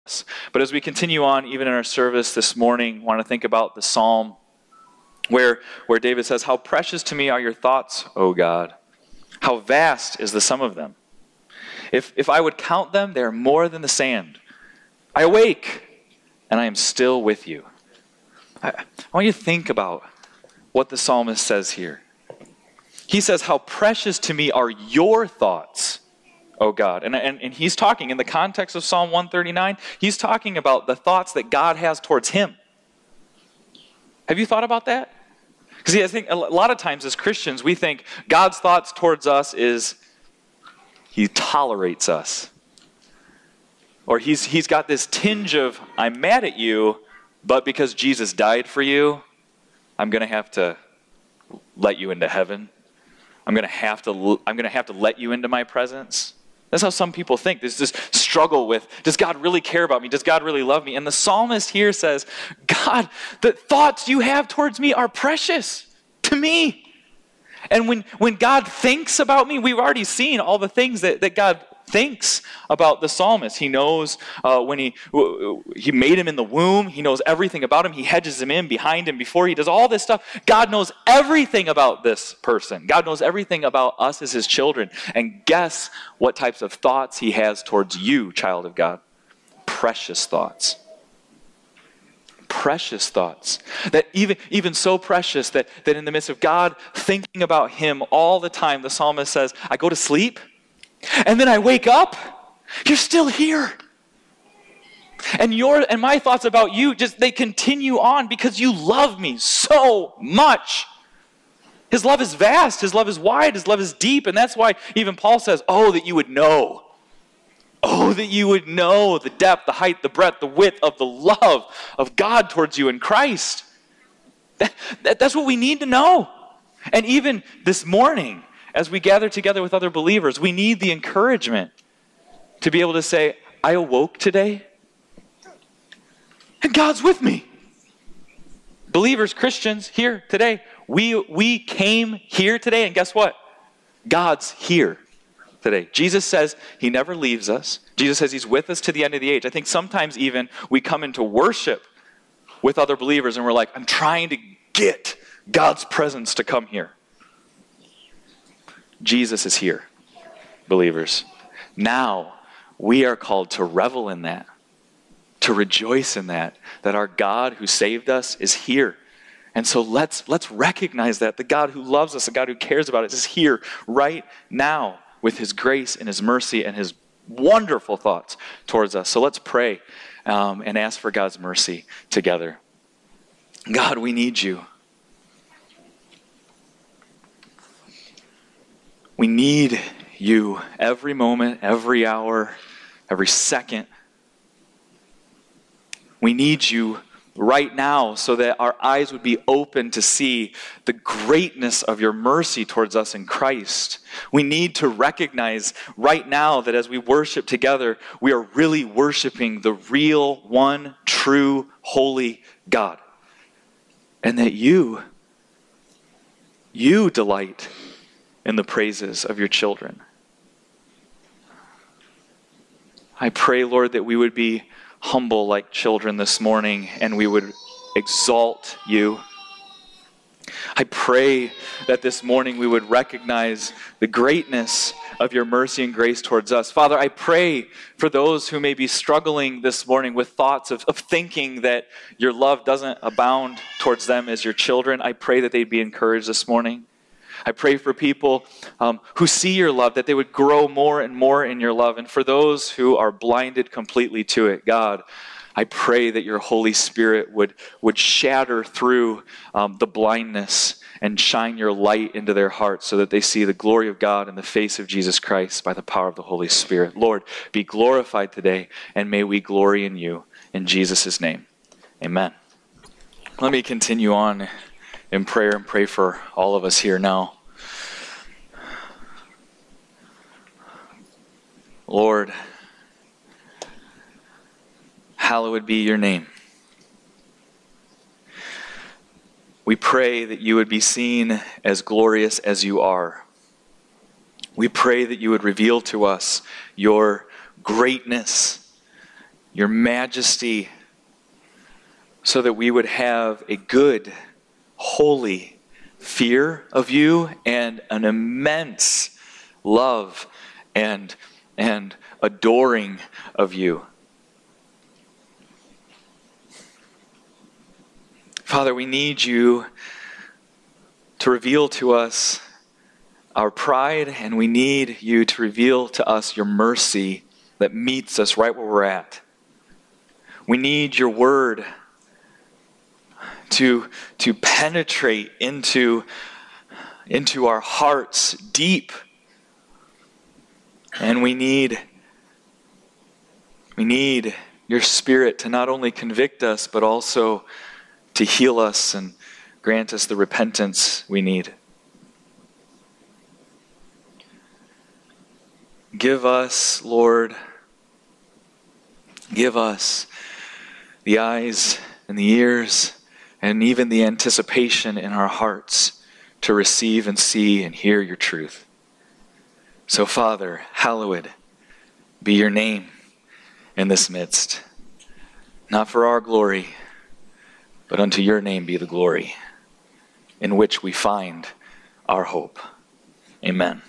But as we continue on, even in our service this morning, I want to think about the psalm where David says, "How precious to me are your thoughts, O God. How vast is the sum of them. If I would count them, they are more than the sand. I awake, and I am still with you." I want you to think about what the psalmist says here. He says, "How precious to me are your thoughts, O God." And he's talking, in the context of Psalm 139, he's talking about the thoughts that God has towards him. Have you thought about that? Because I think a lot of times as Christians, we think God's thoughts towards us is he tolerates us. Or he's got this tinge of, I'm mad at you, but because Jesus died for you, I'm going to have to let you into heaven. I'm going to have to let you into my presence. That's how some people think. There's this struggle with, does God really care about me? Does God really love me? And the psalmist here says, God, the thoughts you have towards me are precious to me. And when God thinks about me, we've already seen all the things that God thinks about the psalmist. He knows when he made him in the womb. He knows everything about him. He hedges him in behind him before he does all this stuff. God knows everything about this person. God knows everything about us as his children. And guess what types of thoughts he has towards you, child of God? Precious thoughts. Precious thoughts. That even so precious that in the midst of God thinking about him all the time, the psalmist says, I go to sleep, and then I wake up, you're still here. And my thoughts about you, they continue on because you love me so much. His love is vast, his love is wide, his love is deep, and that's why even Paul says, oh, that you would know. Oh, that you would know the depth, the height, the breadth, the width of the love of God towards you in Christ. That's what we need to know. And even this morning, as we gather together with other believers, we need the encouragement to be able to say, I awoke today, and God's with me. Believers, Christians, here today, we came here today, and guess what? God's here today. Jesus says he never leaves us. Jesus says he's with us to the end of the age. I think sometimes even we come into worship with other believers, and we're like, I'm trying to get God's presence to come here. Jesus is here, believers. Now, we are called to revel in that, to rejoice in that our God who saved us is here. And so let's recognize that the God who loves us, the God who cares about us is here right now with his grace and his mercy and his wonderful thoughts towards us. So let's pray and ask for God's mercy together. God, we need you. We need you every moment, every hour, every second. We need you right now so that our eyes would be open to see the greatness of your mercy towards us in Christ. We need to recognize right now that as we worship together, we are really worshiping the real, one, true, holy God. And that you delight in the praises of your children. I pray, Lord, that we would be humble like children this morning and we would exalt you. I pray that this morning we would recognize the greatness of your mercy and grace towards us. Father, I pray for those who may be struggling this morning with thoughts of thinking that your love doesn't abound towards them as your children. I pray that they'd be encouraged this morning. I pray for people who see your love, that they would grow more and more in your love. And for those who are blinded completely to it, God, I pray that your Holy Spirit would shatter through the blindness and shine your light into their hearts so that they see the glory of God in the face of Jesus Christ by the power of the Holy Spirit. Lord, be glorified today, and may we glory in you. In Jesus' name, amen. Let me continue on in prayer and pray for all of us here now. Lord, hallowed be your name. We pray that you would be seen as glorious as you are. We pray that you would reveal to us your greatness your majesty, so that we would have a good, holy fear of you and an immense love and adoring of you. Father, we need you to reveal to us our pride, and we need you to reveal to us your mercy that meets us right where we're at. We need your word to penetrate into our hearts deep. And we need your Spirit to not only convict us, but also to heal us and grant us the repentance we need. Give us, Lord, give us the eyes and the ears and even the anticipation in our hearts to receive and see and hear your truth. So, Father, hallowed be your name in this midst. Not for our glory, but unto your name be the glory, in which we find our hope. Amen.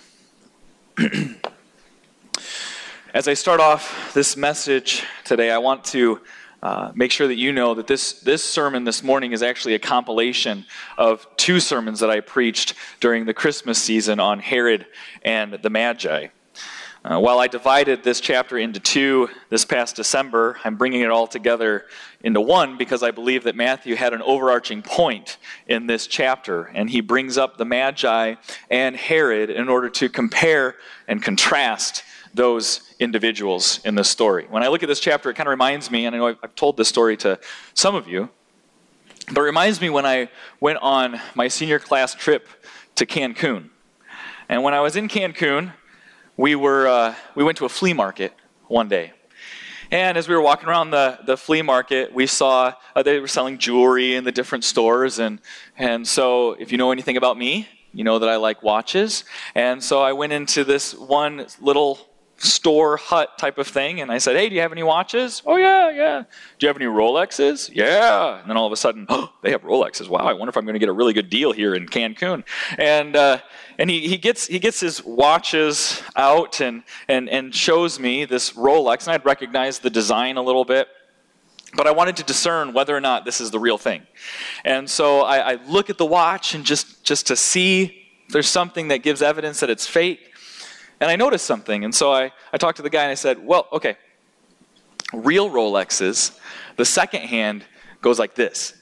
As I start off this message today, I want to make sure that you know that this sermon this morning is actually a compilation of two sermons that I preached during the Christmas season on Herod and the Magi. While I divided this chapter into two this past December, I'm bringing it all together into one because I believe that Matthew had an overarching point in this chapter, and he brings up the Magi and Herod in order to compare and contrast those individuals in this story. When I look at this chapter, it kind of reminds me, and I know I've told this story to some of you, but it reminds me when I went on my senior class trip to Cancun. And when I was in Cancun, we went to a flea market one day. And as we were walking around the flea market, we saw they were selling jewelry in the different stores. And so if you know anything about me, you know that I like watches. And so I went into this one little store hut type of thing, and I said, "Hey, do you have any watches?" "Oh, yeah. "Do you have any Rolexes?" "Yeah." And then all of a sudden, "Oh, they have Rolexes. Wow, I wonder if I'm going to get a really good deal here in Cancun." And he gets his watches out and shows me this Rolex, and I'd recognize the design a little bit, but I wanted to discern whether or not this is the real thing. And so I look at the watch and just to see if there's something that gives evidence that it's fake. And I noticed something, and so I talked to the guy and I said, "Well, okay, real Rolexes, the second hand goes like this.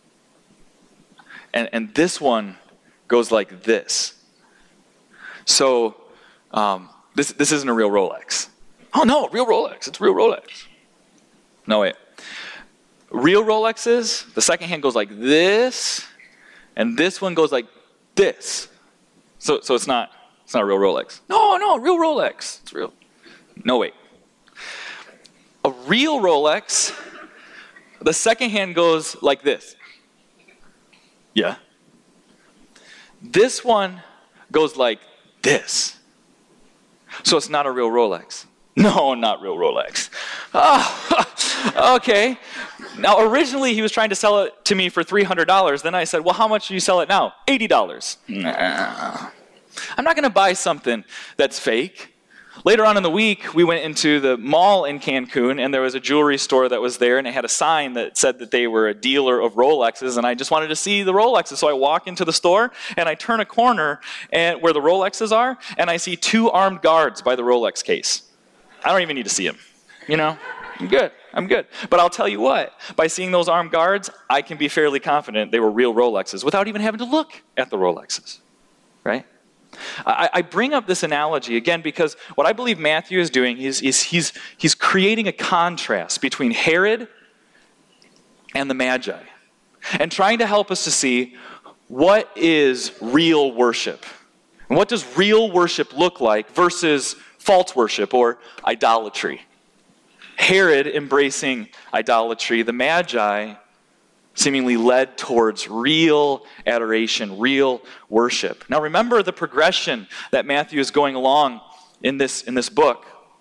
And this one goes like this. So this isn't a real Rolex." "Oh no, real Rolex, it's real Rolex." "No, wait. Real Rolexes, the second hand goes like this, and this one goes like this. So it's not a real Rolex." No, real Rolex. It's real." "No, wait. A real Rolex, the second hand goes like this." "Yeah." "This one goes like this. So it's not a real Rolex." "No, not real Rolex." "Oh, okay." Now, originally he was trying to sell it to me for $300. Then I said, "Well, how much do you sell it now?" $80. Nah. I'm not going to buy something that's fake. Later on in the week, we went into the mall in Cancun, and there was a jewelry store that was there, and it had a sign that said that they were a dealer of Rolexes, and I just wanted to see the Rolexes. So I walk into the store, and I turn a corner where the Rolexes are, and I see two armed guards by the Rolex case. I don't even need to see them. You know, I'm good. But I'll tell you what, by seeing those armed guards, I can be fairly confident they were real Rolexes without even having to look at the Rolexes, right? I bring up this analogy again because what I believe Matthew is doing is he's creating a contrast between Herod and the Magi and trying to help us to see what is real worship. And what does real worship look like versus false worship or idolatry? Herod embracing idolatry, the Magi seemingly led towards real adoration, real worship. Now remember the progression that Matthew is going along in this book.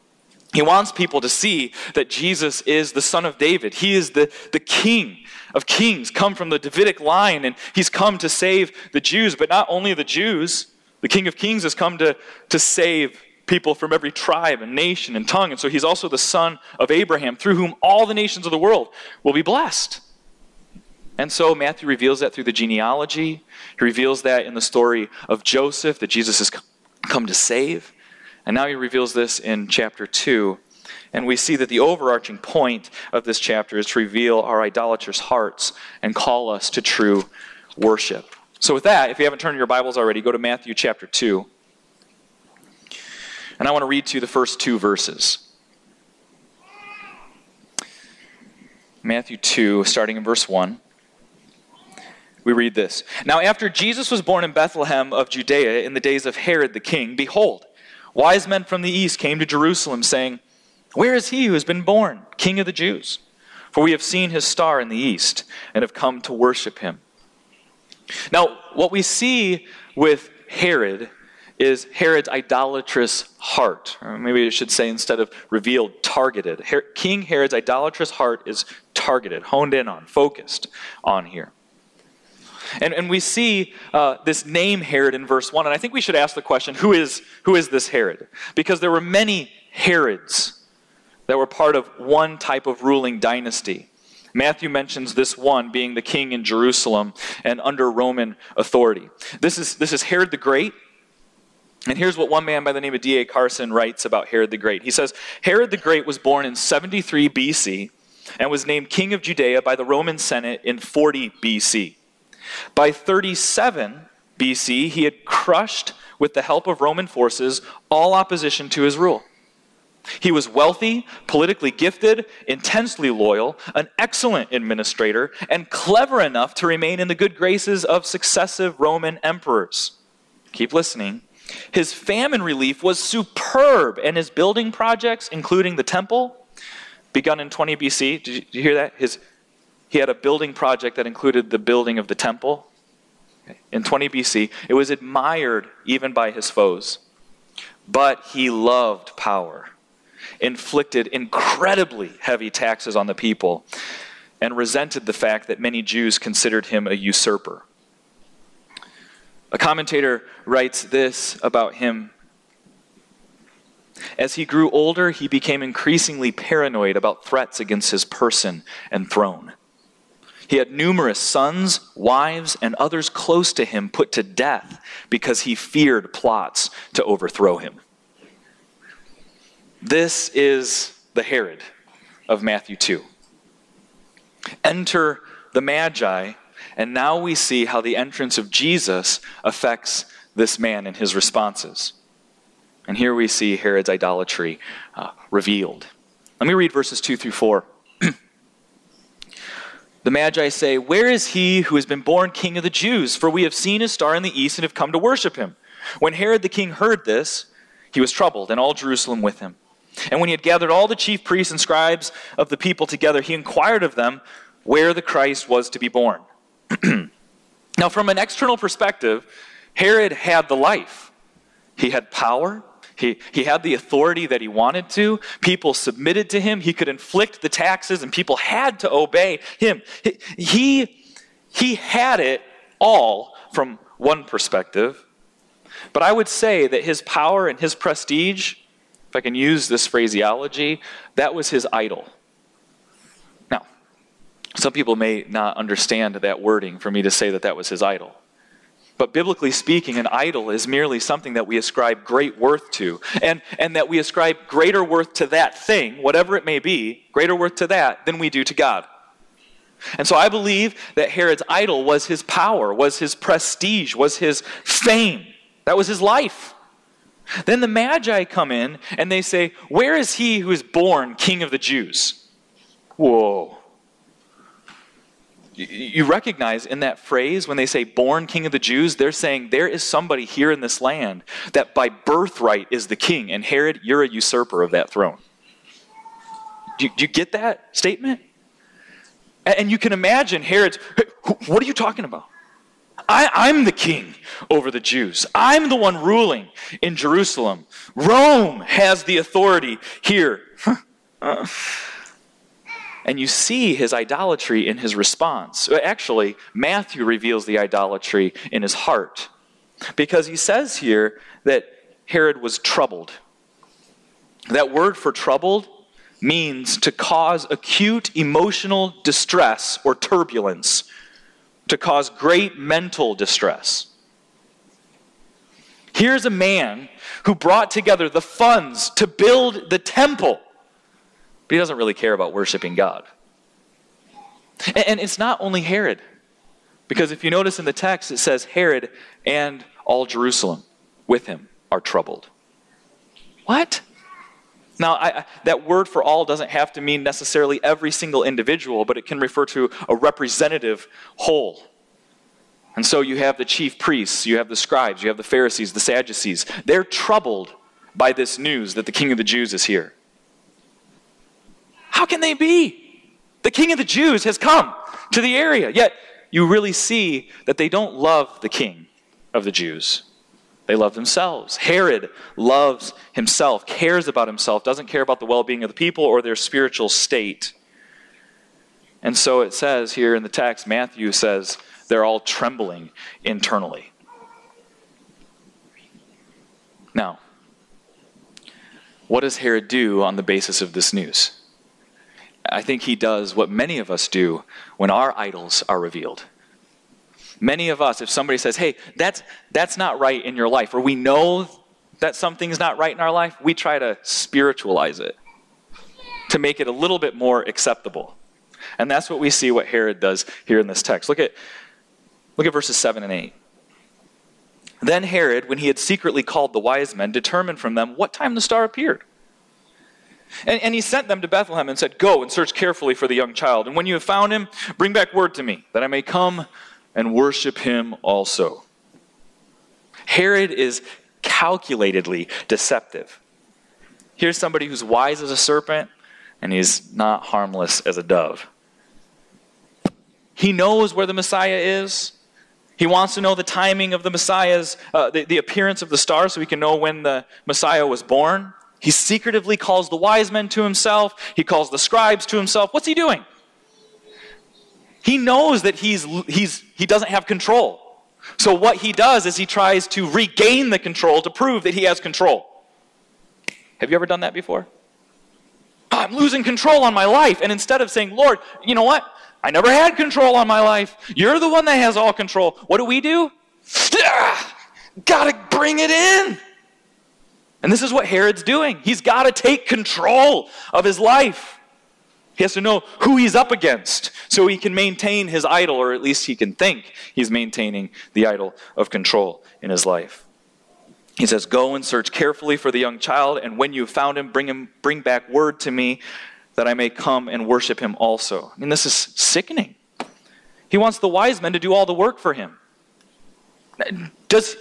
He wants people to see that Jesus is the Son of David. He is the King of Kings, come from the Davidic line, and he's come to save the Jews. But not only the Jews, the King of Kings has come to save people from every tribe and nation and tongue. And so he's also the son of Abraham, through whom all the nations of the world will be blessed. And so Matthew reveals that through the genealogy. He reveals that in the story of Joseph, that Jesus has come to save. And now he reveals this in chapter 2. And we see that the overarching point of this chapter is to reveal our idolatrous hearts and call us to true worship. So with that, if you haven't turned your Bibles already, go to Matthew chapter 2. And I want to read to you the first 2 verses. Matthew 2, starting in verse 1. We read this. Now after Jesus was born in Bethlehem of Judea in the days of Herod the king, behold, wise men from the east came to Jerusalem, saying, Where is he who has been born, King of the Jews? For we have seen his star in the east, and have come to worship him. Now, what we see with Herod is Herod's idolatrous heart. Or maybe it should say, instead of revealed, targeted. King Herod's idolatrous heart is targeted, honed in on, focused on here. And we see this name Herod in verse 1. And I think we should ask the question, who is this Herod? Because there were many Herods that were part of one type of ruling dynasty. Matthew mentions this one being the king in Jerusalem and under Roman authority. This is Herod the Great. And here's what one man by the name of D.A. Carson writes about Herod the Great. He says, Herod the Great was born in 73 B.C. and was named king of Judea by the Roman Senate in 40 B.C. By 37 B.C., he had crushed, with the help of Roman forces, all opposition to his rule. He was wealthy, politically gifted, intensely loyal, an excellent administrator, and clever enough to remain in the good graces of successive Roman emperors. Keep listening. His famine relief was superb, and his building projects, including the temple, begun in 20 B.C. Did you hear that? He had a building project that included the building of the temple. In 20 B.C., it was admired even by his foes. But he loved power, inflicted incredibly heavy taxes on the people, and resented the fact that many Jews considered him a usurper. A commentator writes this about him. As he grew older, he became increasingly paranoid about threats against his person and throne. He had numerous sons, wives, and others close to him put to death because he feared plots to overthrow him. This is the Herod of Matthew 2. Enter the Magi, and now we see how the entrance of Jesus affects this man and his responses. And here we see Herod's idolatry revealed. Let me read verses 2 through 4. The Magi say, Where is he who has been born King of the Jews? For we have seen his star in the east and have come to worship him. When Herod the king heard this, he was troubled, and all Jerusalem with him. And when he had gathered all the chief priests and scribes of the people together, he inquired of them where the Christ was to be born. Now, from an external perspective, Herod had the life. He had power. He had the authority that he wanted to. People submitted to him. He could inflict the taxes, and people had to obey him. He had it all from one perspective. But I would say that his power and his prestige, if I can use this phraseology, that was his idol. Now, some people may not understand that wording for me to say that was his idol. But biblically speaking, an idol is merely something that we ascribe great worth to, and that we ascribe greater worth to that thing, whatever it may be, greater worth to that than we do to God. And so I believe that Herod's idol was his power, was his prestige, was his fame. That was his life. Then the Magi come in and they say, Where is he who is born King of the Jews? Whoa. You recognize in that phrase, when they say born King of the Jews, they're saying there is somebody here in this land that by birthright is the king. And Herod, you're a usurper of that throne. Do you get that statement? And you can imagine Herod's, what are you talking about? I'm the king over the Jews. I'm the one ruling in Jerusalem. Rome has the authority here. And you see his idolatry in his response. Actually, Matthew reveals the idolatry in his heart. Because he says here that Herod was troubled. That word for troubled means to cause acute emotional distress or turbulence, to cause great mental distress. Here's a man who brought together the funds to build the temple, but he doesn't really care about worshiping God. And it's not only Herod, because if you notice in the text, it says Herod and all Jerusalem with him are troubled. What? Now, that word for all doesn't have to mean necessarily every single individual, but it can refer to a representative whole. And so you have the chief priests, you have the scribes, you have the Pharisees, the Sadducees. They're troubled by this news that the King of the Jews is here. How can they be? The King of the Jews has come to the area. Yet you really see that they don't love the King of the Jews. They love themselves. Herod loves himself, cares about himself, doesn't care about the well-being of the people or their spiritual state. And so it says here in the text, Matthew says, they're all trembling internally. Now, what does Herod do on the basis of this news? I think he does what many of us do when our idols are revealed. Many of us, if somebody says, hey, that's not right in your life, or we know that something's not right in our life, we try to spiritualize it to make it a little bit more acceptable. And that's what we see what Herod does here in this text. Look at verses 7 and 8. Then Herod, when he had secretly called the wise men, determined from them what time the star appeared. And he sent them to Bethlehem and said, go and search carefully for the young child. And when you have found him, bring back word to me, that I may come and worship him also. Herod is calculatedly deceptive. Here's somebody who's wise as a serpent, and he's not harmless as a dove. He knows where the Messiah is. He wants to know the timing of the Messiah's, the appearance of the star, so he can know when the Messiah was born. He secretively calls the wise men to himself. He calls the scribes to himself. What's he doing? He knows that he doesn't have control. So what he does is he tries to regain the control to prove that he has control. Have you ever done that before? Oh, I'm losing control on my life. And instead of saying, Lord, you know what? I never had control on my life. You're the one that has all control. What do? Gotta bring it in. And this is what Herod's doing. He's got to take control of his life. He has to know who he's up against so he can maintain his idol, or at least he can think he's maintaining the idol of control in his life. He says, go and search carefully for the young child, and when you have found him, bring back word to me that I may come and worship him also. I mean, this is sickening. He wants the wise men to do all the work for him. Does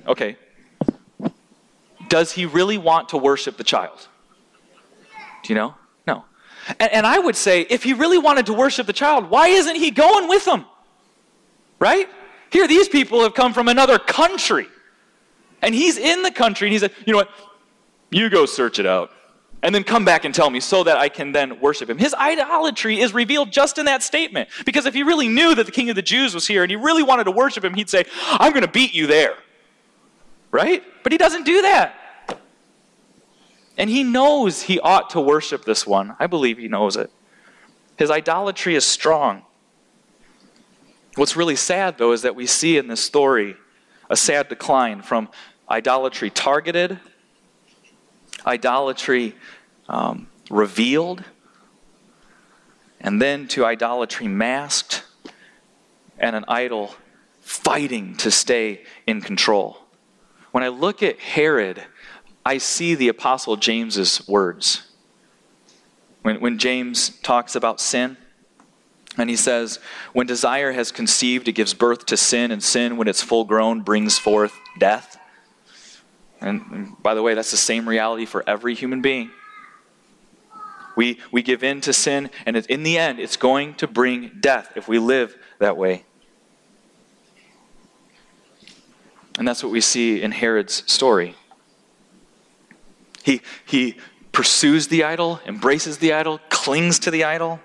he really want to worship the child? Do you know? No. And I would say, if he really wanted to worship the child, why isn't he going with them? Right? Here, these people have come from another country. And he's in the country, and he said, you know what? You go search it out. And then come back and tell me so that I can then worship him. His idolatry is revealed just in that statement. Because if he really knew that the King of the Jews was here, and he really wanted to worship him, he'd say, I'm going to beat you there. Right? But he doesn't do that. And he knows he ought to worship this one. I believe he knows it. His idolatry is strong. What's really sad, though, is that we see in this story a sad decline from idolatry targeted, idolatry revealed, and then to idolatry masked, and an idol fighting to stay in control. When I look at Herod, I see the Apostle James's words. When James talks about sin, and he says, when desire has conceived, it gives birth to sin, and sin, when it's full grown, brings forth death. And by the way, that's the same reality for every human being. We give in to sin, and in the end, it's going to bring death if we live that way. And that's what we see in Herod's story. He pursues the idol, embraces the idol, clings to the idol.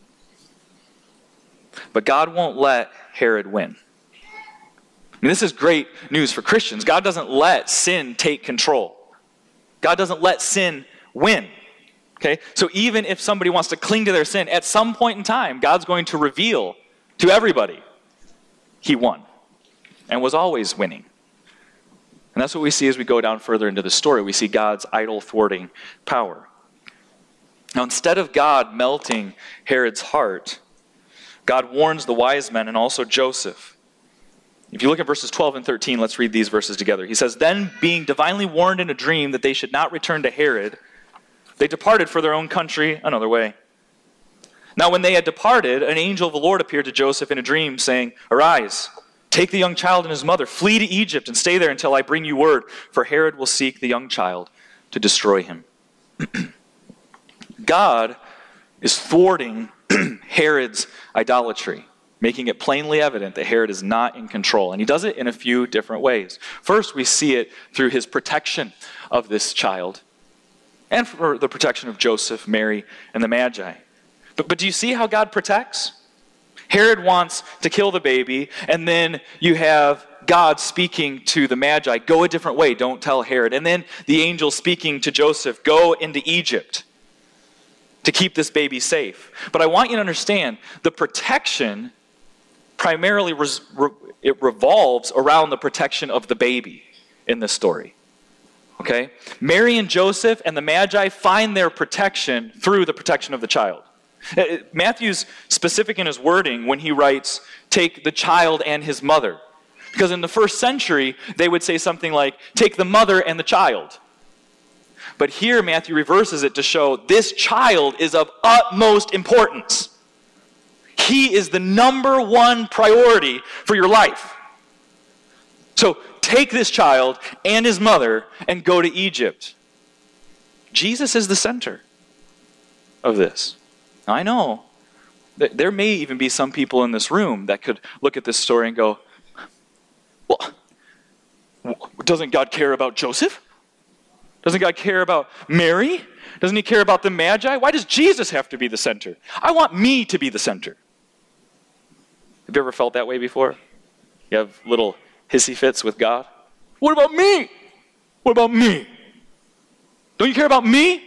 But God won't let Herod win. I mean, this is great news for Christians. God doesn't let sin take control. God doesn't let sin win. Okay? So even if somebody wants to cling to their sin, at some point in time, God's going to reveal to everybody he won and was always winning. And that's what we see as we go down further into the story. We see God's idol-thwarting power. Now, instead of God melting Herod's heart, God warns the wise men and also Joseph. If you look at verses 12 and 13, let's read these verses together. He says, "Then being divinely warned in a dream that they should not return to Herod, they departed for their own country another way. Now when they had departed, an angel of the Lord appeared to Joseph in a dream, saying, 'Arise, take the young child and his mother, flee to Egypt, and stay there until I bring you word, for Herod will seek the young child to destroy him.'" God is thwarting Herod's idolatry, making it plainly evident that Herod is not in control. And he does it in a few different ways. First, we see it through his protection of this child, and for the protection of Joseph, Mary, and the Magi. But do you see how God protects? Herod wants to kill the baby, and then you have God speaking to the Magi, "Go a different way, don't tell Herod." And then the angel speaking to Joseph, "Go into Egypt to keep this baby safe." But I want you to understand, the protection primarily it revolves around the protection of the baby in this story. Okay? Mary and Joseph and the Magi find their protection through the protection of the child. Matthew's specific in his wording when he writes, "Take the child and his mother." Because in the first century, they would say something like, "Take the mother and the child." But here, Matthew reverses it to show this child is of utmost importance. He is the number one priority for your life. So take this child and his mother and go to Egypt. Jesus is the center of this. Now, I know that there may even be some people in this room that could look at this story and go, "Well, doesn't God care about Joseph? Doesn't God care about Mary? Doesn't he care about the Magi? Why does Jesus have to be the center? I want me to be the center." Have you ever felt that way before? You have little hissy fits with God? "What about me? What about me? Don't you care about me?"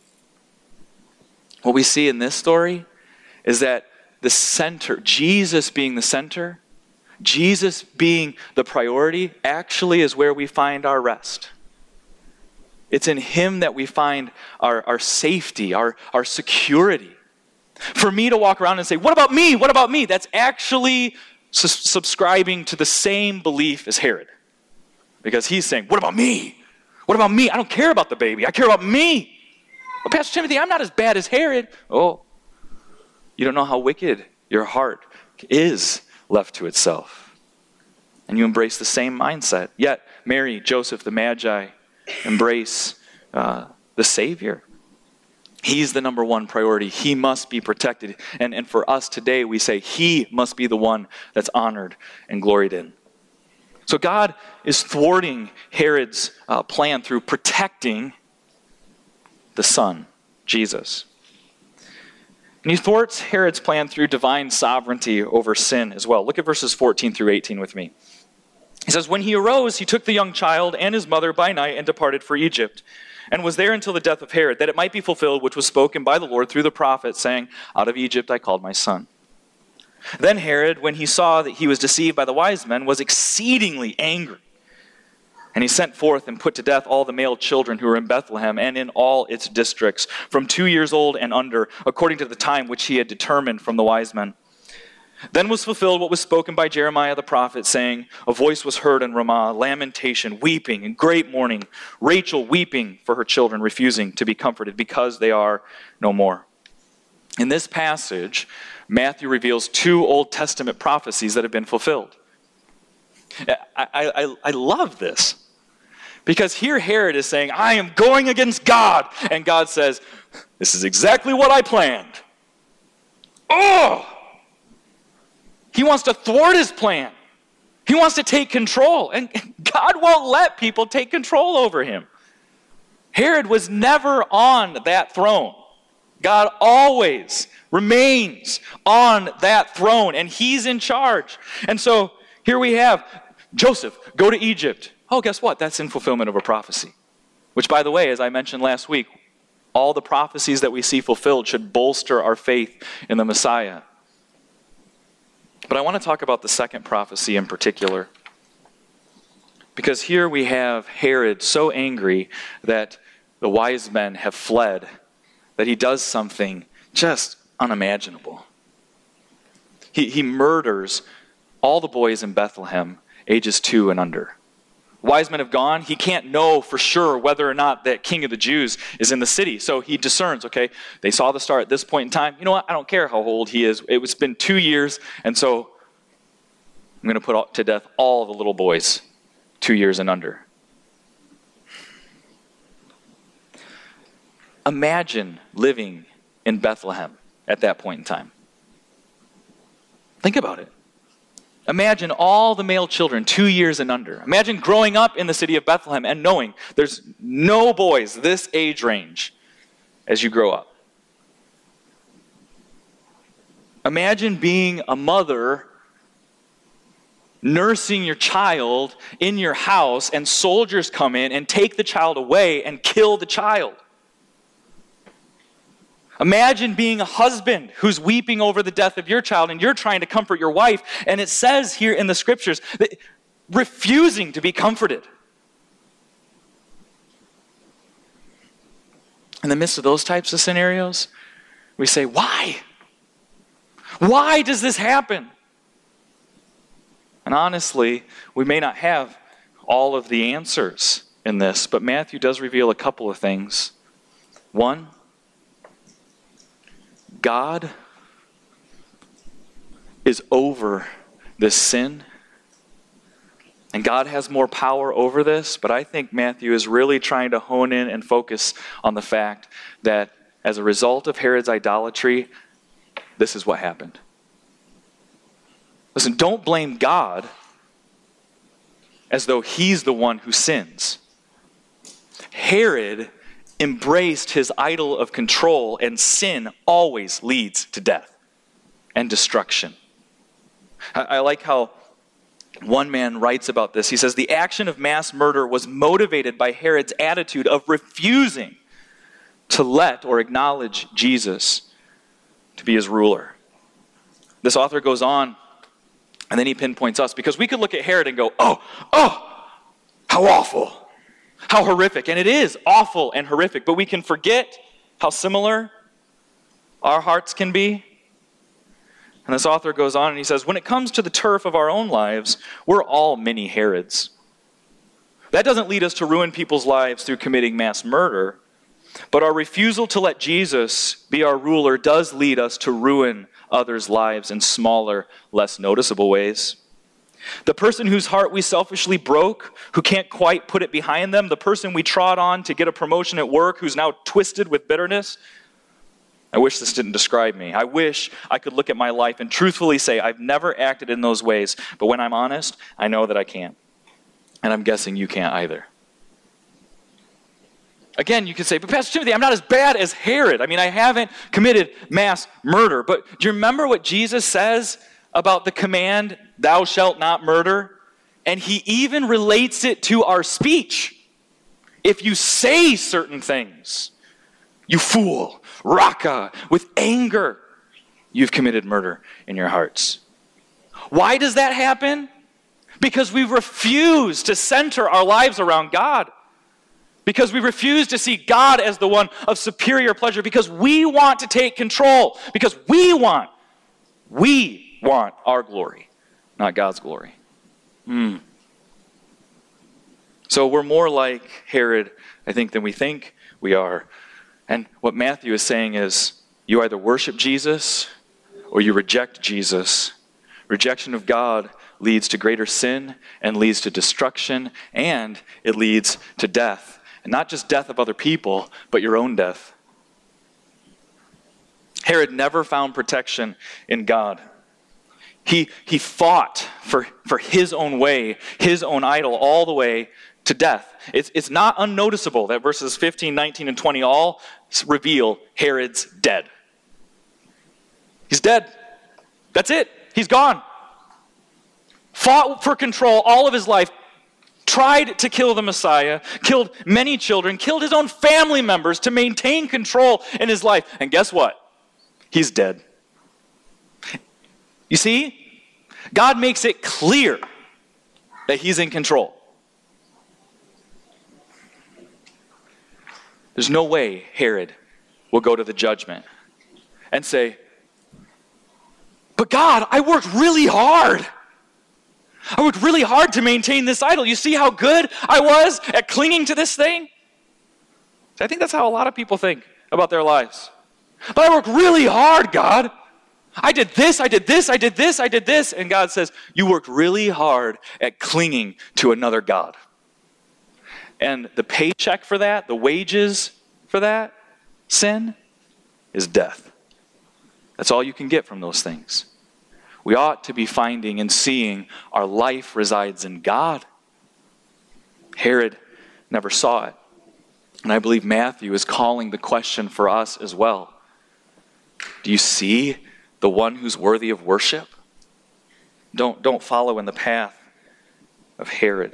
What we see in this story is that the center, Jesus being the center, Jesus being the priority, actually is where we find our rest. It's in him that we find our safety, our security. For me to walk around and say, "What about me? What about me?" That's actually subscribing to the same belief as Herod. Because he's saying, "What about me? What about me? I don't care about the baby. I care about me. Well, Pastor Timothy, I'm not as bad as Herod." Oh, you don't know how wicked your heart is left to itself. And you embrace the same mindset. Yet, Mary, Joseph, the Magi embrace the Savior. He's the number one priority. He must be protected. And for us today, we say he must be the one that's honored and gloried in. So God is thwarting Herod's plan through protecting the Son, Jesus. And he thwarts Herod's plan through divine sovereignty over sin as well. Look at verses 14 through 18 with me. He says, "When he arose, he took the young child and his mother by night and departed for Egypt, and was there until the death of Herod, that it might be fulfilled which was spoken by the Lord through the prophet, saying, 'Out of Egypt I called my son.' Then Herod, when he saw that he was deceived by the wise men, was exceedingly angry. And he sent forth and put to death all the male children who were in Bethlehem and in all its districts, from 2 years old and under, according to the time which he had determined from the wise men. Then was fulfilled what was spoken by Jeremiah the prophet, saying, 'A voice was heard in Ramah, lamentation, weeping, and great mourning, Rachel weeping for her children, refusing to be comforted, because they are no more.'" In this passage, Matthew reveals 2 Old Testament prophecies that have been fulfilled. I love this. Because here Herod is saying, "I am going against God." And God says, "This is exactly what I planned." Oh! He wants to thwart his plan. He wants to take control. And God won't let people take control over him. Herod was never on that throne. God always remains on that throne, and he's in charge. And so here we have Joseph, go to Egypt. Oh, guess what? That's in fulfillment of a prophecy. Which, by the way, as I mentioned last week, all the prophecies that we see fulfilled should bolster our faith in the Messiah. But I want to talk about the second prophecy in particular. Because here we have Herod so angry that the wise men have fled, that he does something just unimaginable. He murders all the boys in Bethlehem, ages 2 and under. Wise men have gone. He can't know for sure whether or not that king of the Jews is in the city. So he discerns, okay, they saw the star at this point in time. You know what? I don't care how old he is. It's been 2 years, and so I'm going to put to death all the little boys, 2 years and under. Imagine living in Bethlehem at that point in time. Think about it. Imagine all the male children 2 years and under. Imagine growing up in the city of Bethlehem and knowing there's no boys this age range as you grow up. Imagine being a mother nursing your child in your house and soldiers come in and take the child away and kill the child. Imagine being a husband who's weeping over the death of your child and you're trying to comfort your wife, and it says here in the scriptures that refusing to be comforted. In the midst of those types of scenarios, we say, why? Why does this happen? And honestly, we may not have all of the answers in this, but Matthew does reveal a couple of things. One, God is over this sin, and God has more power over this, but I think Matthew is really trying to hone in and focus on the fact that as a result of Herod's idolatry, this is what happened. Listen, don't blame God as though he's the one who sins. Herod embraced his idol of control, and sin always leads to death and destruction. I like how one man writes about this. He says, the action of mass murder was motivated by Herod's attitude of refusing to let or acknowledge Jesus to be his ruler. This author goes on, and then he pinpoints us, because we could look at Herod and go, oh, how awful. How horrific. And it is awful and horrific, but we can forget how similar our hearts can be. And this author goes on and he says, when it comes to the turf of our own lives, we're all mini Herods. That doesn't lead us to ruin people's lives through committing mass murder, but our refusal to let Jesus be our ruler does lead us to ruin others' lives in smaller, less noticeable ways. The person whose heart we selfishly broke, who can't quite put it behind them, the person we trod on to get a promotion at work who's now twisted with bitterness. I wish this didn't describe me. I wish I could look at my life and truthfully say I've never acted in those ways, but when I'm honest, I know that I can't. And I'm guessing you can't either. Again, you could say, but Pastor Timothy, I'm not as bad as Herod. I mean, I haven't committed mass murder. But do you remember what Jesus says about the command, thou shalt not murder? And he even relates it to our speech. If you say certain things, you fool, raka, with anger, you've committed murder in your hearts. Why does that happen? Because we refuse to center our lives around God. Because we refuse to see God as the one of superior pleasure. Because we want to take control. Because we want our glory, not God's glory. So we're more like Herod, I think, than we think we are. And what Matthew is saying is, you either worship Jesus or you reject Jesus. Rejection of God leads to greater sin and leads to destruction, and it leads to death. And not just death of other people, but your own death. Herod never found protection in God. He fought for his own way, his own idol, all the way to death. It's not unnoticeable that verses 15, 19, and 20 all reveal Herod's dead. He's dead. That's it. He's gone. Fought for control all of his life, tried to kill the Messiah, killed many children, killed his own family members to maintain control in his life. And guess what? He's dead. You see, God makes it clear that he's in control. There's no way Herod will go to the judgment and say, but God, I worked really hard. I worked really hard to maintain this idol. You see how good I was at clinging to this thing? I think that's how a lot of people think about their lives. But I worked really hard, God. I did this, I did this, I did this, I did this. And God says, you worked really hard at clinging to another God. And the paycheck for that, the wages for that sin, is death. That's all you can get from those things. We ought to be finding and seeing our life resides in God. Herod never saw it. And I believe Matthew is calling the question for us as well. Do you see the one who's worthy of worship? Don't follow in the path of Herod.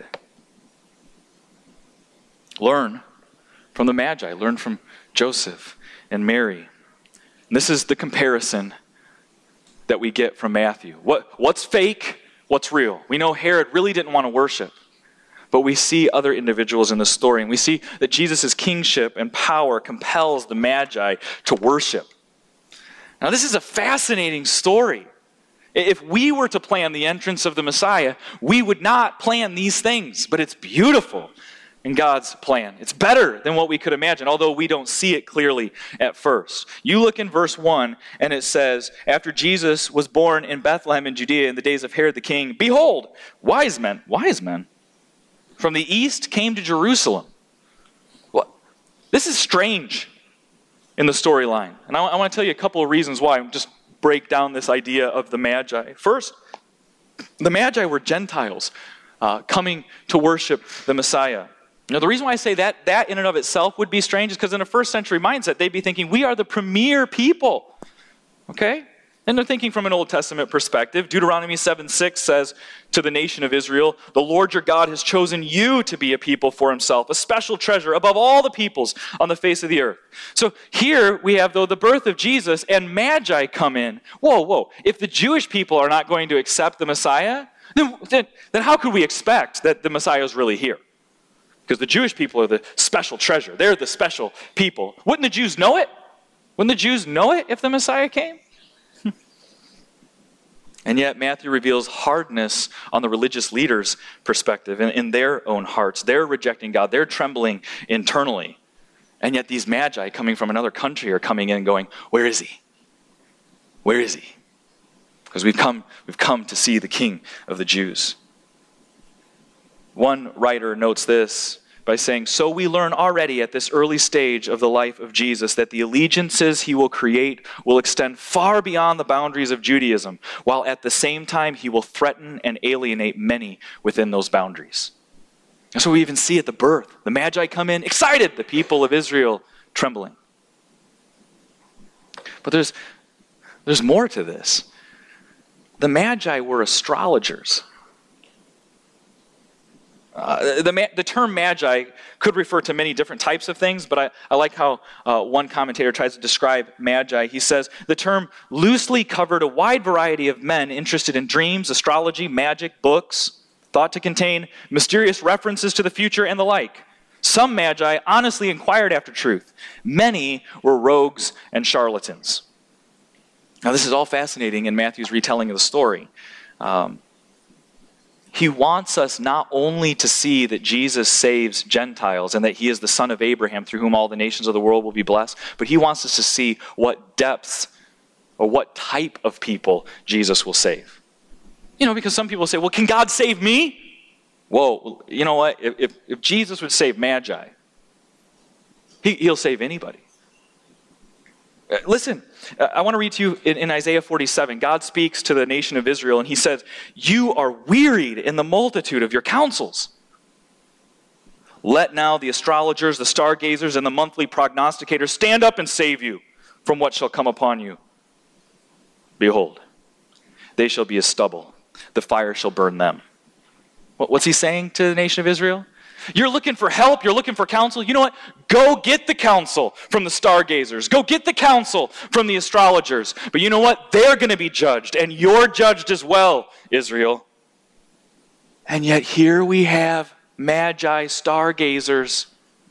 Learn from the Magi. Learn from Joseph and Mary. And this is the comparison that we get from Matthew. What's fake? What's real? We know Herod really didn't want to worship. But we see other individuals in the story. And we see that Jesus' kingship and power compels the Magi to worship. Now this is a fascinating story. If we were to plan the entrance of the Messiah, we would not plan these things. But it's beautiful in God's plan. It's better than what we could imagine, although we don't see it clearly at first. You look in verse 1, and it says, after Jesus was born in Bethlehem in Judea in the days of Herod the king, behold, wise men from the east came to Jerusalem. Well, this is strange in the storyline. And I want to tell you a couple of reasons why. Just break down this idea of the Magi. First, the Magi were Gentiles coming to worship the Messiah. Now, the reason why I say that in and of itself would be strange is because in a first century mindset, they'd be thinking, we are the premier people. Okay? And they're thinking from an Old Testament perspective. Deuteronomy 7:6 says to the nation of Israel, the Lord your God has chosen you to be a people for himself, a special treasure above all the peoples on the face of the earth. So here we have, though, the birth of Jesus and Magi come in. Whoa. If the Jewish people are not going to accept the Messiah, then how could we expect that the Messiah is really here? Because the Jewish people are the special treasure. They're the special people. Wouldn't the Jews know it? Wouldn't the Jews know it if the Messiah came? And yet Matthew reveals hardness on the religious leaders' perspective in their own hearts. They're rejecting God. They're trembling internally. And yet these Magi coming from another country are coming in and going, where is he? Where is he? Because we've come to see the King of the Jews. One writer notes this by saying, so we learn already at this early stage of the life of Jesus that the allegiances he will create will extend far beyond the boundaries of Judaism, while at the same time he will threaten and alienate many within those boundaries. And so we even see at the birth, the Magi come in excited, the people of Israel trembling. But there's more to this. The Magi were astrologers. The term magi could refer to many different types of things, but I like how one commentator tries to describe magi. He says, the term loosely covered a wide variety of men interested in dreams, astrology, magic, books, thought to contain mysterious references to the future and the like. Some magi honestly inquired after truth. Many were rogues and charlatans. Now this is all fascinating in Matthew's retelling of the story. He wants us not only to see that Jesus saves Gentiles and that he is the son of Abraham through whom all the nations of the world will be blessed, but he wants us to see what depths or what type of people Jesus will save. Because some people say, well, can God save me? Whoa, you know what? If Jesus would save Magi, he'll save anybody. Listen, I want to read to you in Isaiah 47. God speaks to the nation of Israel, and he says, "You are wearied in the multitude of your counsels. Let now the astrologers, the stargazers, and the monthly prognosticators stand up and save you from what shall come upon you. Behold, they shall be as stubble. The fire shall burn them." What's he saying to the nation of Israel? You're looking for help. You're looking for counsel. You know what? Go get the counsel from the stargazers. Go get the counsel from the astrologers. But you know what? They're going to be judged, and you're judged as well, Israel. And yet here we have magi stargazers,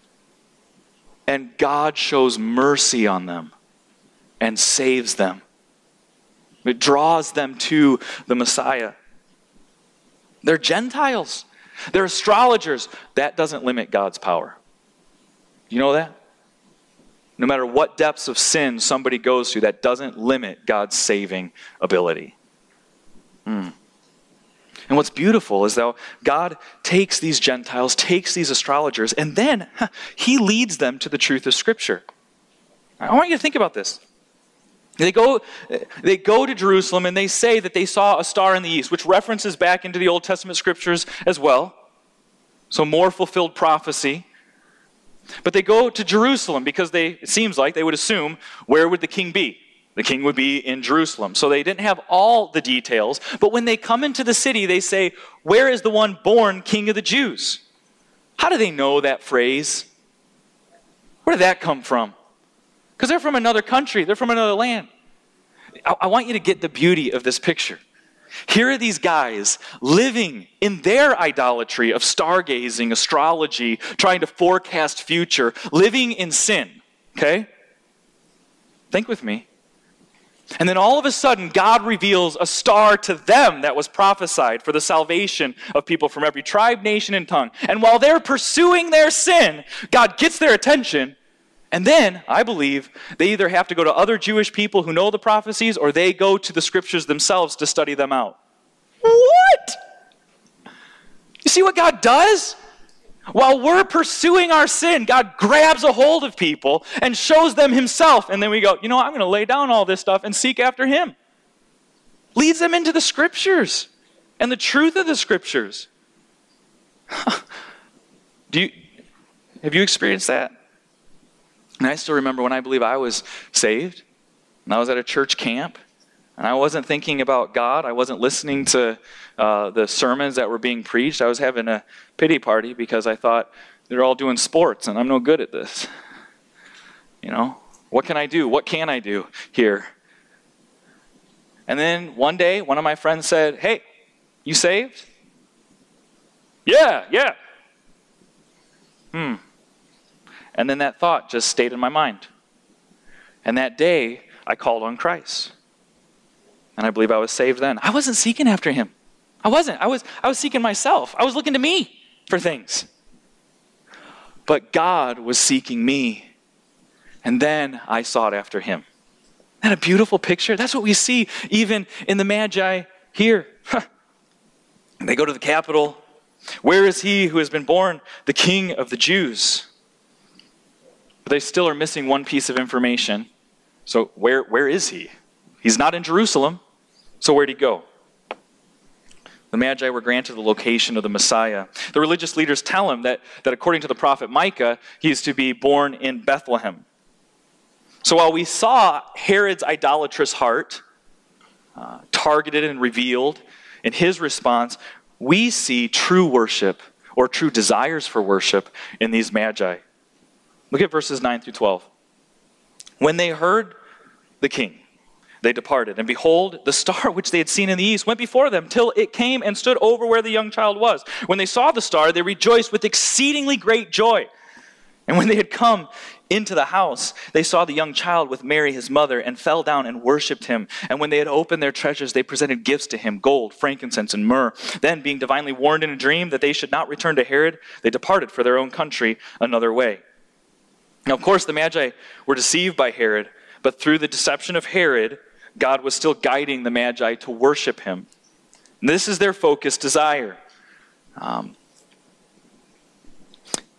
and God shows mercy on them and saves them. It draws them to the Messiah. They're Gentiles. They're astrologers. That doesn't limit God's power. You know that? No matter what depths of sin somebody goes through, that doesn't limit God's saving ability. And what's beautiful is that God takes these Gentiles, takes these astrologers, and then he leads them to the truth of Scripture. I want you to think about this. They go to Jerusalem and they say that they saw a star in the east, which references back into the Old Testament scriptures as well. So more fulfilled prophecy. But they go to Jerusalem because it seems like they would assume, where would the king be? The king would be in Jerusalem. So they didn't have all the details. But when they come into the city, they say, "Where is the one born King of the Jews?" How do they know that phrase? Where did that come from? Because they're from another country. They're from another land. I want you to get the beauty of this picture. Here are these guys living in their idolatry of stargazing, astrology, trying to forecast future, living in sin. Okay? Think with me. And then all of a sudden, God reveals a star to them that was prophesied for the salvation of people from every tribe, nation, and tongue. And while they're pursuing their sin, God gets their attention. And then, I believe, they either have to go to other Jewish people who know the prophecies, or they go to the scriptures themselves to study them out. What? You see what God does? While we're pursuing our sin, God grabs a hold of people and shows them himself. And then we go, you know what? I'm going to lay down all this stuff and seek after him. Leads them into the scriptures and the truth of the scriptures. Have you experienced that? And I still remember when I believe I was saved, and I was at a church camp, and I wasn't thinking about God. I wasn't listening to the sermons that were being preached. I was having a pity party because I thought they're all doing sports, and I'm no good at this. You know, what can I do? What can I do here? And then one day, one of my friends said, "Hey, you saved?" Yeah. And then that thought just stayed in my mind. And that day, I called on Christ. And I believe I was saved then. I wasn't seeking after him. I wasn't. I was seeking myself. I was looking to me for things. But God was seeking me. And then I sought after him. Isn't that a beautiful picture? That's what we see even in the Magi here. They go to the capital. Where is he who has been born the King of the Jews? But they still are missing one piece of information. So where is he? He's not in Jerusalem. So where'd he go? The Magi were granted the location of the Messiah. The religious leaders tell him that according to the prophet Micah, he is to be born in Bethlehem. So while we saw Herod's idolatrous heart targeted and revealed in his response, we see true worship or true desires for worship in these Magi. Look at verses 9 through 12. When they heard the king, they departed. And behold, the star which they had seen in the east went before them till it came and stood over where the young child was. When they saw the star, they rejoiced with exceedingly great joy. And when they had come into the house, they saw the young child with Mary his mother and fell down and worshipped him. And when they had opened their treasures, they presented gifts to him, gold, frankincense, and myrrh. Then, being divinely warned in a dream that they should not return to Herod, they departed for their own country another way. Now, of course, the Magi were deceived by Herod, but through the deception of Herod, God was still guiding the Magi to worship him. And this is their focused desire.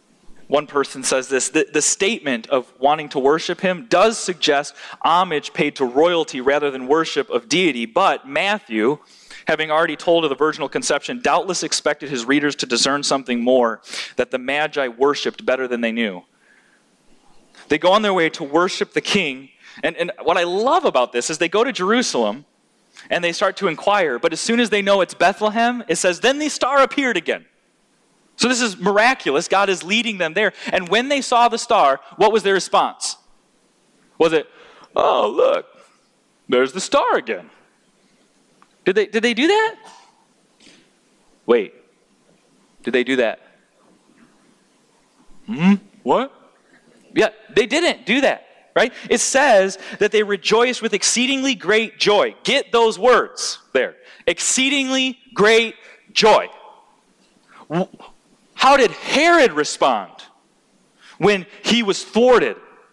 One person says this, the statement of wanting to worship him does suggest homage paid to royalty rather than worship of deity, but Matthew, having already told of the virginal conception, doubtless expected his readers to discern something more, that the Magi worshipped better than they knew. They go on their way to worship the king, and what I love about this is they go to Jerusalem, and they start to inquire, but as soon as they know it's Bethlehem, it says, then the star appeared again. So this is miraculous. God is leading them there. And when they saw the star, what was their response? Was it, oh, look, there's the star again. Did they do that? Wait, did they do that? What? Yeah, they didn't do that, right? It says that they rejoiced with exceedingly great joy. Get those words there. Exceedingly great joy. How did Herod respond when he was thwarted?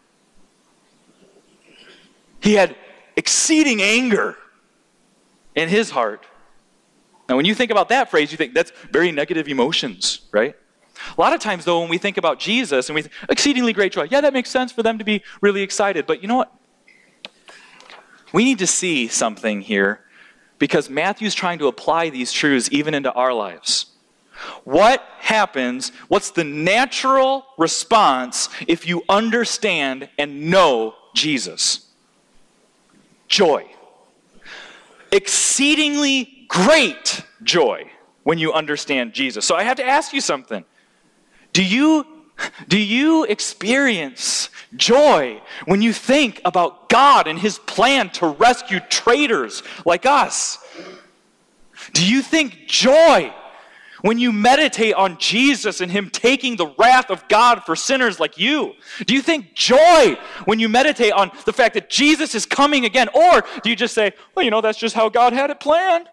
He had exceeding anger in his heart. Now, when you think about that phrase, you think that's very negative emotions, right? A lot of times, though, when we think about Jesus and we think, exceedingly great joy, yeah, that makes sense for them to be really excited. But you know what? We need to see something here because Matthew's trying to apply these truths even into our lives. What happens, what's the natural response if you understand and know Jesus? Joy. Exceedingly great joy when you understand Jesus. So I have to ask you something. Do you experience joy when you think about God and his plan to rescue traitors like us? Do you think joy when you meditate on Jesus and him taking the wrath of God for sinners like you? Do you think joy when you meditate on the fact that Jesus is coming again? Or do you just say, well, that's just how God had it planned?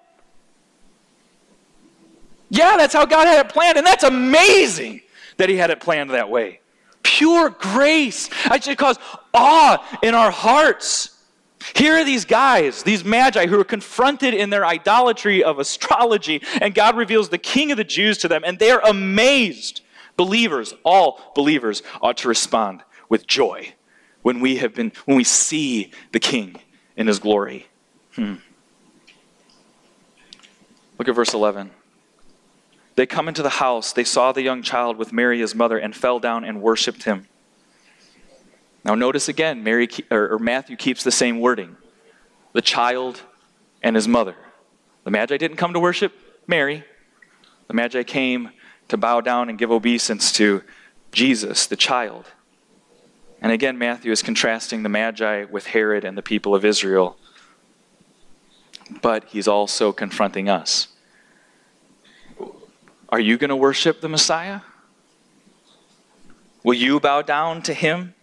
Yeah, that's how God had it planned, and that's amazing that he had it planned that way. Pure grace. It should cause awe in our hearts. Here are these guys, these magi, who are confronted in their idolatry of astrology, and God reveals the King of the Jews to them, and they are amazed. Believers, all believers, ought to respond with joy when we see the King in his glory. Look at verse 11. They come into the house, they saw the young child with Mary his mother, and fell down and worshipped him. Now notice again, Matthew keeps the same wording. The child and his mother. The Magi didn't come to worship Mary. The Magi came to bow down and give obeisance to Jesus, the child. And again, Matthew is contrasting the Magi with Herod and the people of Israel. But he's also confronting us. Are you going to worship the Messiah? Will you bow down to him?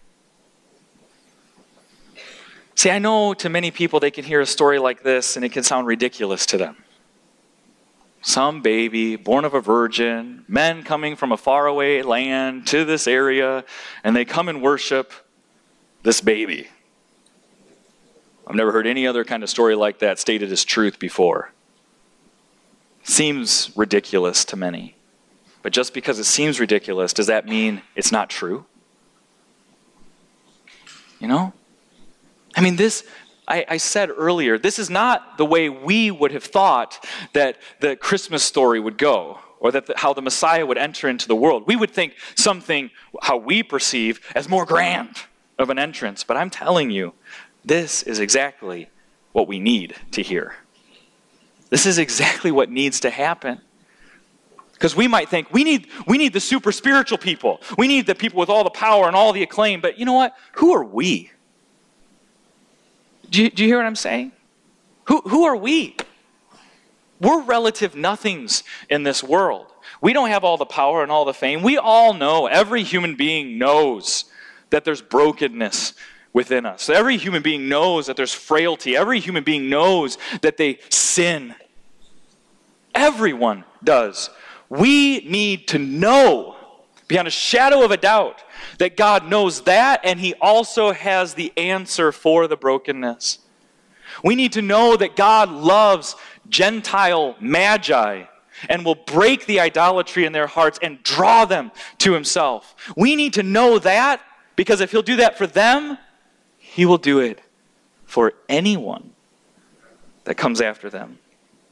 See, I know to many people they can hear a story like this and it can sound ridiculous to them. Some baby, born of a virgin, men coming from a faraway land to this area, and they come and worship this baby. I've never heard any other kind of story like that stated as truth before. Seems ridiculous to many. But just because it seems ridiculous, does that mean it's not true? I said earlier, this is not the way we would have thought that the Christmas story would go, or that how the Messiah would enter into the world. We would think something, how we perceive, as more grand of an entrance. But I'm telling you, this is exactly what we need to hear. This is exactly what needs to happen. Because we might think, we need the super spiritual people. We need the people with all the power and all the acclaim. But you know what? Who are we? Do you hear what I'm saying? Who are we? We're relative nothings in this world. We don't have all the power and all the fame. We all know, every human being knows that there's brokenness within us. Every human being knows that there's frailty. Every human being knows that they sin. Everyone does. We need to know, beyond a shadow of a doubt, that God knows that, and he also has the answer for the brokenness. We need to know that God loves Gentile magi, and will break the idolatry in their hearts and draw them to himself. We need to know that, because if he'll do that for them, he will do it for anyone that comes after them.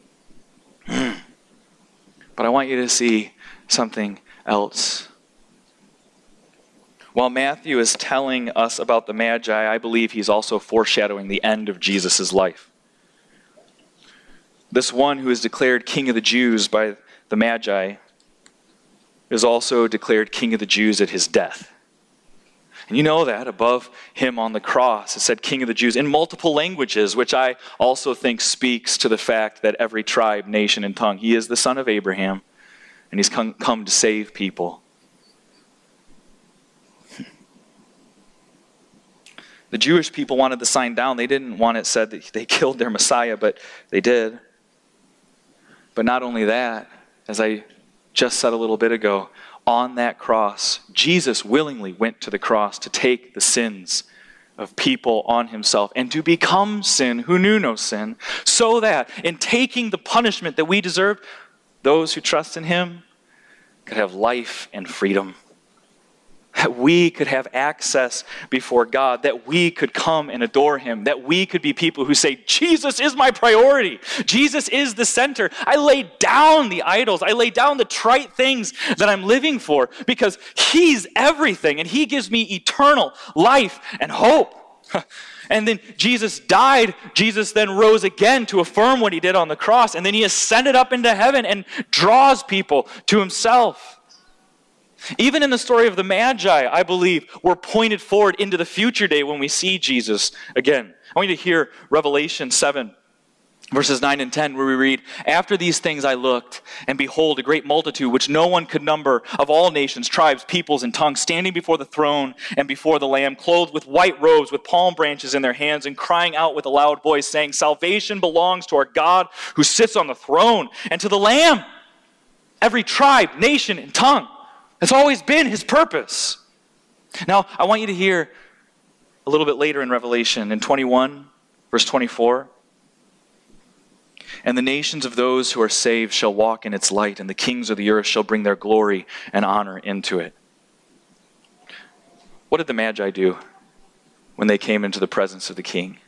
But I want you to see something else. While Matthew is telling us about the Magi, I believe he's also foreshadowing the end of Jesus' life. This one who is declared King of the Jews by the Magi is also declared King of the Jews at his death. And you know that above him on the cross, it said King of the Jews in multiple languages, which I also think speaks to the fact that every tribe, nation, and tongue, he is the son of Abraham, and he's come to save people. The Jewish people wanted the sign down. They didn't want it said that they killed their Messiah, but they did. But not only that, as I just said a little bit ago, on that cross, Jesus willingly went to the cross to take the sins of people on himself and to become sin who knew no sin, so that in taking the punishment that we deserve, those who trust in him could have life and freedom. That we could have access before God, that we could come and adore him, that we could be people who say, Jesus is my priority. Jesus is the center. I lay down the idols. I lay down the trite things that I'm living for, because he's everything, and he gives me eternal life and hope. And then Jesus died. Jesus then rose again to affirm what he did on the cross, and then he ascended up into heaven and draws people to himself. Even in the story of the Magi, I believe, we're pointed forward into the future day when we see Jesus again. I want you to hear Revelation 7, verses 9 and 10, where we read, "After these things I looked, and behold, a great multitude, which no one could number, of all nations, tribes, peoples, and tongues, standing before the throne and before the Lamb, clothed with white robes, with palm branches in their hands, and crying out with a loud voice, saying, Salvation belongs to our God who sits on the throne, and to the Lamb." Every tribe, nation, and tongue. It's always been his purpose. Now, I want you to hear a little bit later in Revelation, in 21, verse 24. "And the nations of those who are saved shall walk in its light, and the kings of the earth shall bring their glory and honor into it." What did the Magi do when they came into the presence of the king?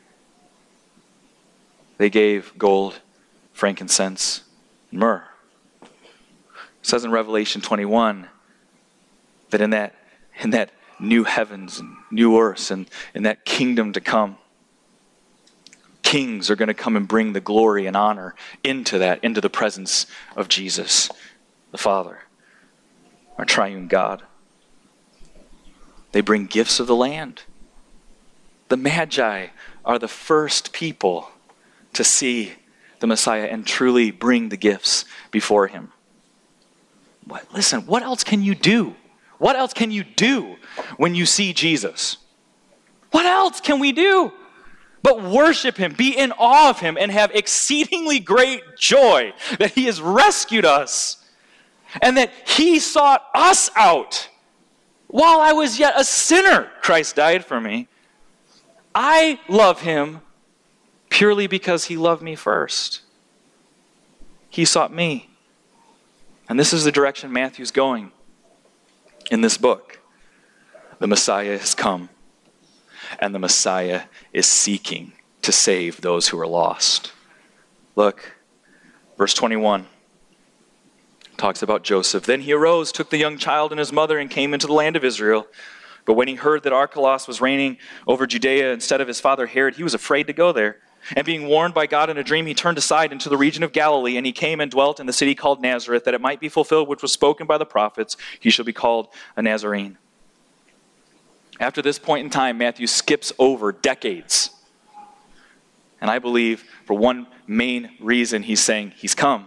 They gave gold, frankincense, and myrrh. It says in Revelation 21, that in that new heavens and new earth and in that kingdom to come, kings are going to come and bring the glory and honor into the presence of Jesus, the Father, our triune God. They bring gifts of the land. The Magi are the first people to see the Messiah and truly bring the gifts before him. Listen, what else can you do? What else can you do when you see Jesus? What else can we do but worship him, be in awe of him, and have exceedingly great joy that he has rescued us and that he sought us out? While I was yet a sinner, Christ died for me. I love him purely because he loved me first. He sought me. And this is the direction Matthew's going in this book. The Messiah has come, and the Messiah is seeking to save those who are lost. Look, verse 21 talks about Joseph. "Then he arose, took the young child and his mother, and came into the land of Israel. But when he heard that Archelaus was reigning over Judea instead of his father Herod, he was afraid to go there. And being warned by God in a dream, he turned aside into the region of Galilee, and he came and dwelt in the city called Nazareth, that it might be fulfilled which was spoken by the prophets, he shall be called a Nazarene." After this point in time, Matthew skips over decades. And I believe for one main reason he's saying, he's come.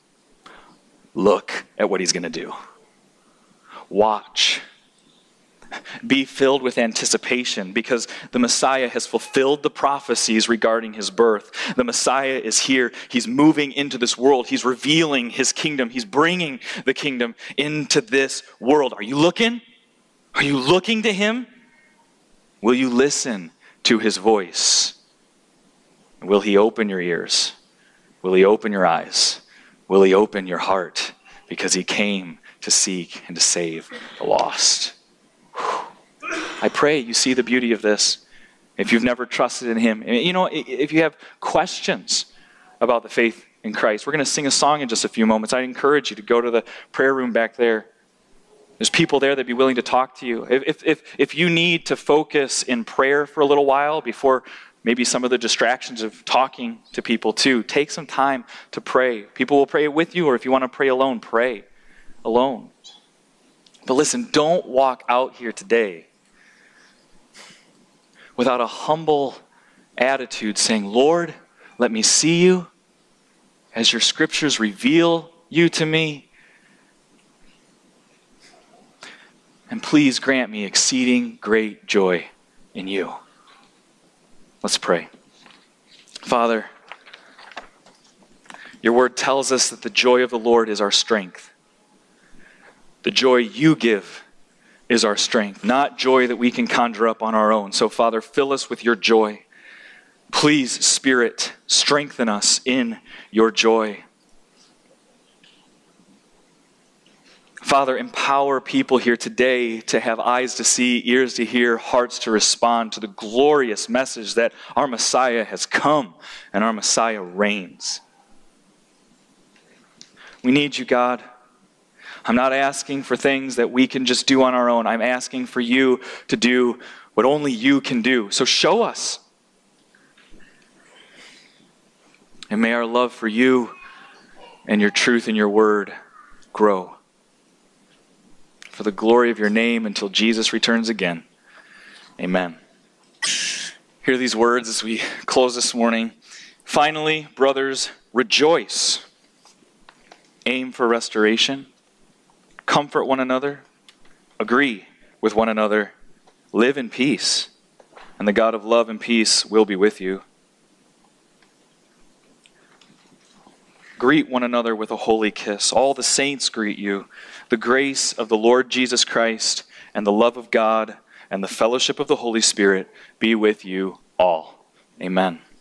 Look at what he's going to do. Watch. Be filled with anticipation, because the Messiah has fulfilled the prophecies regarding his birth. The Messiah is here. He's moving into this world. He's revealing his kingdom. He's bringing the kingdom into this world. Are you looking? Are you looking to him? Will you listen to his voice? Will he open your ears? Will he open your eyes? will he open your heart? Because he came to seek and to save the lost. I pray you see the beauty of this. If you've never trusted in him, if you have questions about the faith in Christ, we're going to sing a song in just a few moments. I encourage you to go to the prayer room back there. There's people there that'd be willing to talk to you. If you need to focus in prayer for a little while before maybe some of the distractions of talking to people too, take some time to pray. People will pray with you, or if you want to pray alone, pray alone. But listen, don't walk out here today without a humble attitude saying, Lord, let me see you as your scriptures reveal you to me. And please grant me exceeding great joy in you. Let's pray. Father, your word tells us that the joy of the Lord is our strength. The joy you give is our strength, not joy that we can conjure up on our own. So, Father, fill us with your joy. Please, Spirit, strengthen us in your joy. Father, empower people here today to have eyes to see, ears to hear, hearts to respond to the glorious message that our Messiah has come and our Messiah reigns. We need you, God. I'm not asking for things that we can just do on our own. I'm asking for you to do what only you can do. So show us. And may our love for you and your truth and your word grow. For the glory of your name until Jesus returns again. Amen. Hear these words as we close this morning. Finally, brothers, rejoice. Aim for restoration. Comfort one another. Agree with one another. Live in peace. And the God of love and peace will be with you. Greet one another with a holy kiss. All the saints greet you. The grace of the Lord Jesus Christ and the love of God and the fellowship of the Holy Spirit be with you all. Amen.